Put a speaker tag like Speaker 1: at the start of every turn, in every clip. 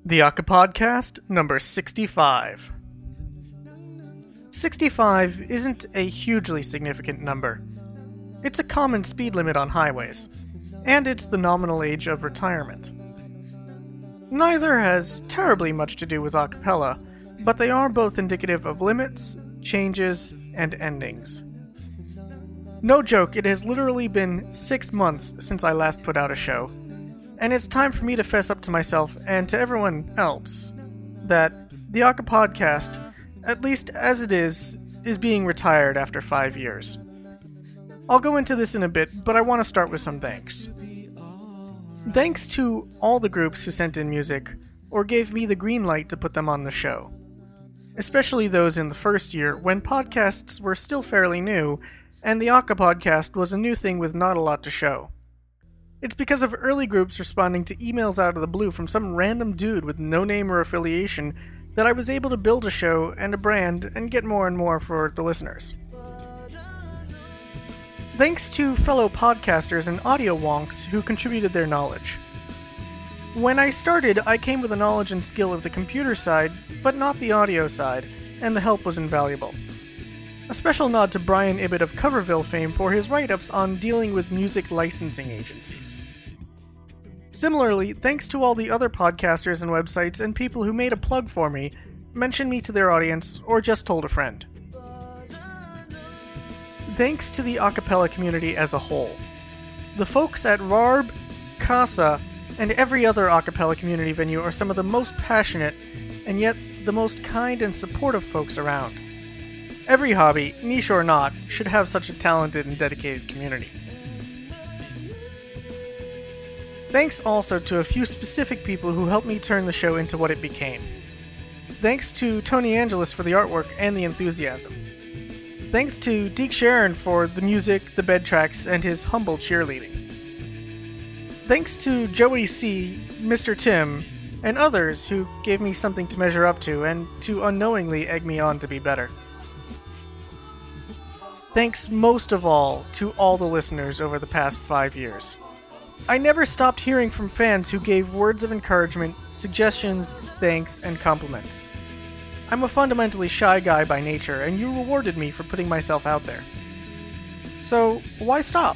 Speaker 1: The Aka Podcast, number 65. 65 isn't a hugely significant number. It's a common speed limit on highways, and it's the nominal age of retirement. Neither has terribly much to do with a cappella, but they are both indicative of limits, changes, and endings. No joke, it has literally been 6 months since I last put out a show, and it's time for me to fess up to myself and to everyone else that the Aka Podcast, at least as it is being retired after 5 years. I'll go into this in a bit, but I want to start with some thanks. Thanks to all the groups who sent in music, or gave me the green light to put them on the show. Especially those in the first year, when podcasts were still fairly new, and the Aka Podcast was a new thing with not a lot to show. It's because of early groups responding to emails out of the blue from some random dude with no name or affiliation that I was able to build a show and a brand and get more and more for the listeners. Thanks to fellow podcasters and audio wonks who contributed their knowledge. When I started, I came with the knowledge and skill of the computer side, but not the audio side, and the help was invaluable. A special nod to Brian Ibbott of Coverville fame for his write-ups on dealing with music licensing agencies. Similarly, thanks to all the other podcasters and websites and people who made a plug for me, mentioned me to their audience, or just told a friend. Thanks to the acapella community as a whole. The folks at RARB, CASA, and every other acapella community venue are some of the most passionate, and yet the most kind and supportive folks around. Every hobby, niche or not, should have such a talented and dedicated community. Thanks also to a few specific people who helped me turn the show into what it became. Thanks to Tony Angelis for the artwork and the enthusiasm. Thanks to Deke Sharon for the music, the bed tracks, and his humble cheerleading. Thanks to Joey C., Mr. Tim, and others who gave me something to measure up to and to unknowingly egg me on to be better. Thanks most of all to all the listeners over the past 5 years. I never stopped hearing from fans who gave words of encouragement, suggestions, thanks, and compliments. I'm a fundamentally shy guy by nature, and you rewarded me for putting myself out there. So, why stop?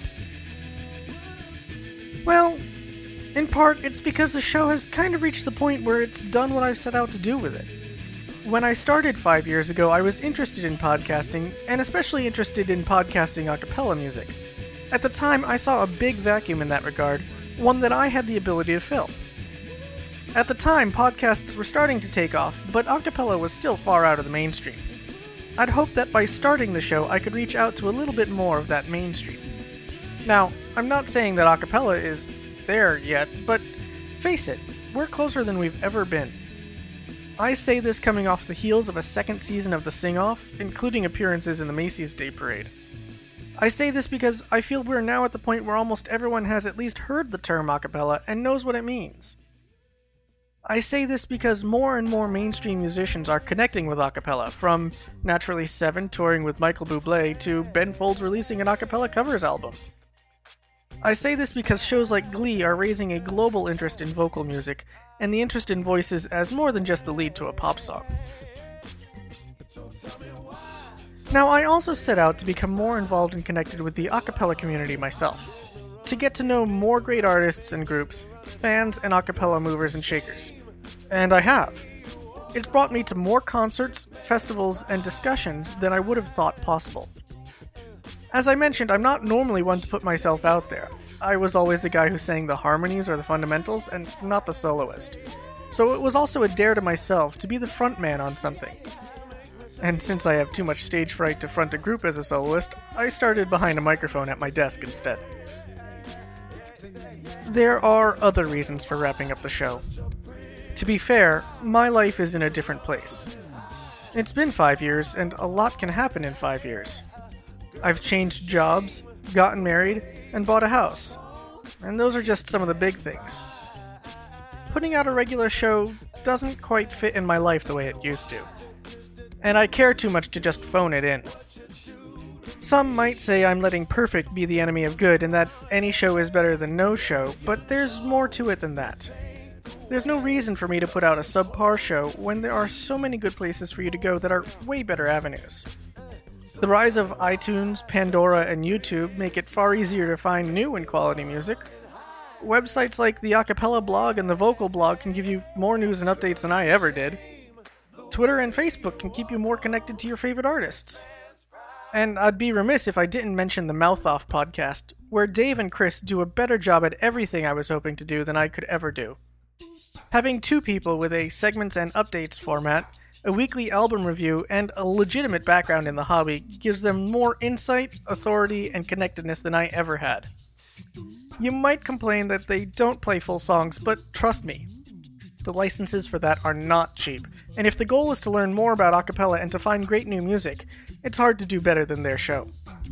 Speaker 1: Well, in part, it's because the show has kind of reached the point where it's done what I've set out to do with it. When I started 5 years ago, I was interested in podcasting, and especially interested in podcasting a cappella music. At the time, I saw a big vacuum in that regard, one that I had the ability to fill. At the time, podcasts were starting to take off, but a cappella was still far out of the mainstream. I'd hoped that by starting the show, I could reach out to a little bit more of that mainstream. Now, I'm not saying that a cappella is there yet, but face it, we're closer than we've ever been. I say this coming off the heels of a second season of The Sing-Off, including appearances in the Macy's Day Parade. I say this because I feel we're now at the point where almost everyone has at least heard the term a cappella and knows what it means. I say this because more and more mainstream musicians are connecting with a cappella, from Naturally 7 touring with Michael Bublé to Ben Folds releasing an a cappella covers album. I say this because shows like Glee are raising a global interest in vocal music, and the interest in voices as more than just the lead to a pop song. Now, I also set out to become more involved and connected with the a cappella community myself, to get to know more great artists and groups, fans and a cappella movers and shakers. And I have. It's brought me to more concerts, festivals, and discussions than I would have thought possible. As I mentioned, I'm not normally one to put myself out there. I was always the guy who sang the harmonies or the fundamentals, and not the soloist. So it was also a dare to myself to be the front man on something. And since I have too much stage fright to front a group as a soloist, I started behind a microphone at my desk instead. There are other reasons for wrapping up the show. To be fair, my life is in a different place. It's been 5 years, and a lot can happen in 5 years. I've changed jobs, gotten married, and bought a house. And those are just some of the big things. Putting out a regular show doesn't quite fit in my life the way it used to. And I care too much to just phone it in. Some might say I'm letting perfect be the enemy of good and that any show is better than no show, but there's more to it than that. There's no reason for me to put out a subpar show when there are so many good places for you to go that are way better avenues. The rise of iTunes, Pandora, and YouTube make it far easier to find new and quality music. Websites like the Acapella blog and the Vocal blog can give you more news and updates than I ever did. Twitter and Facebook can keep you more connected to your favorite artists. And I'd be remiss if I didn't mention the Mouth Off podcast, where Dave and Chris do a better job at everything I was hoping to do than I could ever do. Having two people with a segments and updates format, a weekly album review, and a legitimate background in the hobby gives them more insight, authority, and connectedness than I ever had. You might complain that they don't play full songs, but trust me, the licenses for that are not cheap, and if the goal is to learn more about acapella and to find great new music, it's hard to do better than their show.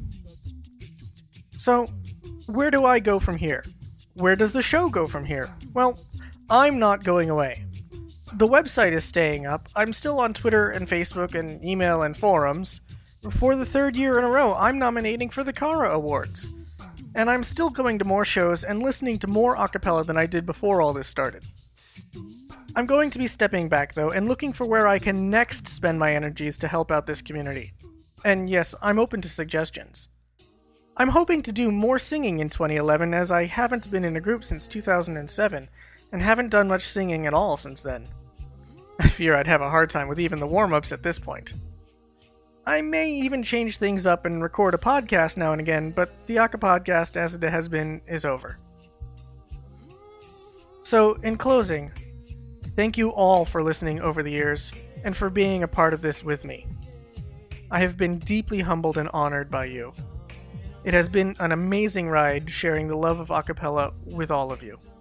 Speaker 1: So, where do I go from here? Where does the show go from here? Well, I'm not going away. The website is staying up. I'm still on Twitter and Facebook and email and forums. For the third year in a row, I'm nominating for the Kara Awards. And I'm still going to more shows and listening to more acapella than I did before all this started. I'm going to be stepping back, though, and looking for where I can next spend my energies to help out this community. And yes, I'm open to suggestions. I'm hoping to do more singing in 2011, as I haven't been in a group since 2007, and haven't done much singing at all since then. I fear I'd have a hard time with even the warm-ups at this point. I may even change things up and record a podcast now and again, but the Aka podcast, as it has been, is over. So, in closing, thank you all for listening over the years, and for being a part of this with me. I have been deeply humbled and honored by you. It has been an amazing ride sharing the love of acapella with all of you.